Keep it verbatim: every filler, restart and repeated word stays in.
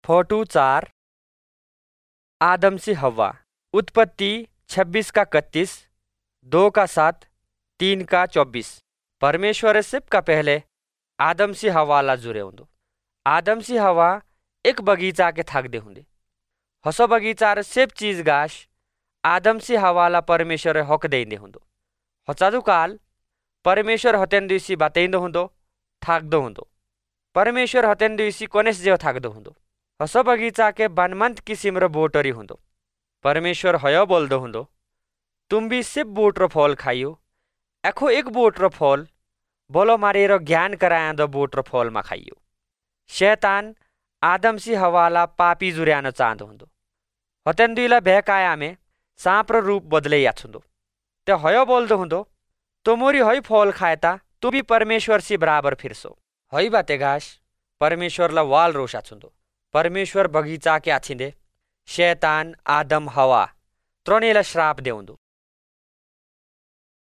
Photo चार आदम से हवा। उत्पत्ति छब्बीस का इकतीस, दो का सात, तीन का चौबीस। परमेश्वर सिप का पहले आदम से हवाला जुरे होंदो। आदम से हवा एक बगीचा के थाकदे होंदे। ಹೊಸ ಬಗೀಚಾರ ಸೇಬ್ ಚೀಸ್ ಗಾಶ್ ಆದಮ್ ಸಿ ಹವಾಲ ಪರಮೇಶ್ವರ ಹೊಕ್ಕದೈಂದೆ ಹುಂದು ಹೊಸದು ಕಾಲ್ ಪರಮೇಶ್ವರ ಹೊತೆನ್ ದಿವಸಿ ಬತೈಂದ ಹುಂದೋ ಥಾಕ್ದೋ ಹುಂದೋ ಪರಮೇಶ್ವರ ಹೊತೆನ್ ದಿವಸಿ ಕೊನೆಸ್ ಜೇವ ಥಾಕ್ದೋ ಹುಂದೋ ಹೊಸ ಬಗೀಚಾಕೆ ಬನ್ಮಂತ್ ಕಿಸಿಮ್ರ ಬೋಟರಿ ಹುಂದೋ परमेश्वर हयो बोलदो हुंदो तुम भी सिर्फ बूट रो फल खाइयो एखो एक बूट रो फल बोलो मारे रो ज्ञान कराया दो बूट रो फल मा खाइयो। शैतान आदम सी हवाला पापी जुर्यानो चाहदो हुंदो हतेन दुईला भेकाया में सांप रो रूप बदले याछुंदो ते हयो बोलदो हुंदो तो मोरी हई फल खाएता तू भी परमेश्वर सी बराबर फिरसो हई बाते गाश परमेश्वर ला वाल रोशा छुंदो परमेश्वर बगीचा के आछिंदे शैतान आदम हवा त्रोनेला श्राप देउंदो।